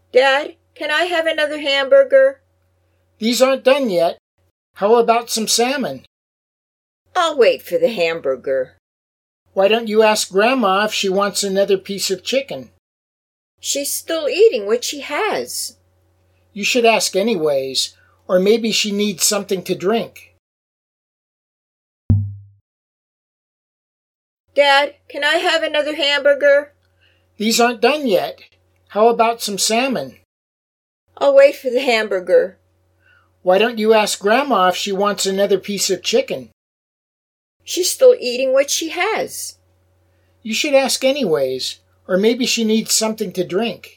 Dad, can I have another hamburger? These aren't done yet. How about some salmon? I'll wait for the hamburger. Why don't you ask Grandma if she wants another piece of chicken? She's still eating what she has. You should ask anyways, or maybe she needs something to drink. Dad, can I have another hamburger? These aren't done yet. How about some salmon? I'll wait for the hamburger. Why don't you ask Grandma if she wants another piece of chicken? She's still eating what she has. You should ask anyways, or maybe she needs something to drink.